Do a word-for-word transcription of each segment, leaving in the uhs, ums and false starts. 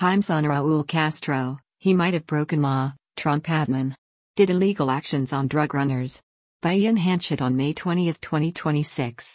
Himes on Raul Castro, he might have broken law, Trump admin. Did illegal actions on drug runners. By Ian Hanchett on May twentieth, twenty twenty-six.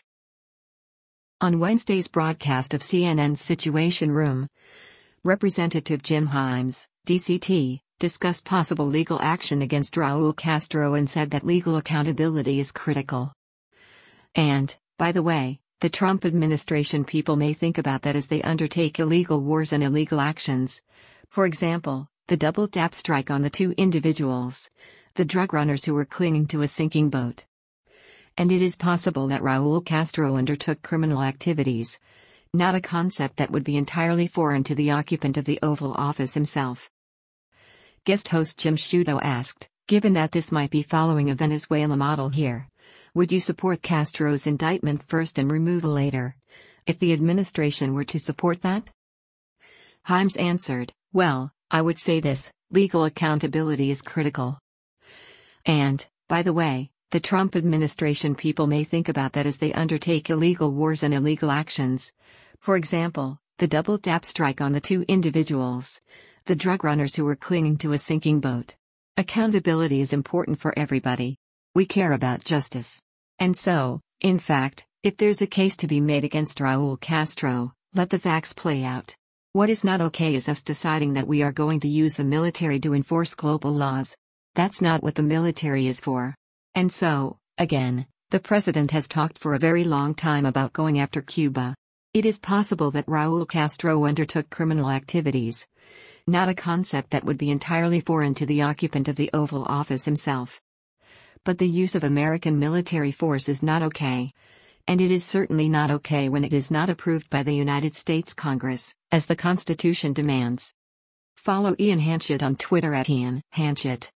On Wednesday's broadcast of C N N's Situation Room, Representative Jim Himes, D C T, discussed possible legal action against Raul Castro and said that legal accountability is critical. And, by the way, the Trump administration people may think about that as they undertake illegal wars and illegal actions. For example, the double tap strike on the two individuals, the drug runners who were clinging to a sinking boat. And it is possible that Raul Castro undertook criminal activities, not a concept that would be entirely foreign to the occupant of the Oval Office himself. Guest host Jim Sciutto asked, given that this might be following a Venezuela model here, would you support Castro's indictment first and removal later, if the administration were to support that? Himes answered, well, I would say this, legal accountability is critical. And, by the way, the Trump administration people may think about that as they undertake illegal wars and illegal actions. For example, the double tap strike on the two individuals, the drug runners who were clinging to a sinking boat. Accountability is important for everybody. We care about justice. And so, in fact, if there's a case to be made against Raul Castro, let the facts play out. What is not okay is us deciding that we are going to use the military to enforce global laws. That's not what the military is for. And so, again, the president has talked for a very long time about going after Cuba. It is possible that Raul Castro undertook criminal activities, not a concept that would be entirely foreign to the occupant of the Oval Office himself. But the use of American military force is not okay. And it is certainly not okay when it is not approved by the United States Congress, as the Constitution demands. Follow Ian Hanchett on Twitter at Ian Hanchett.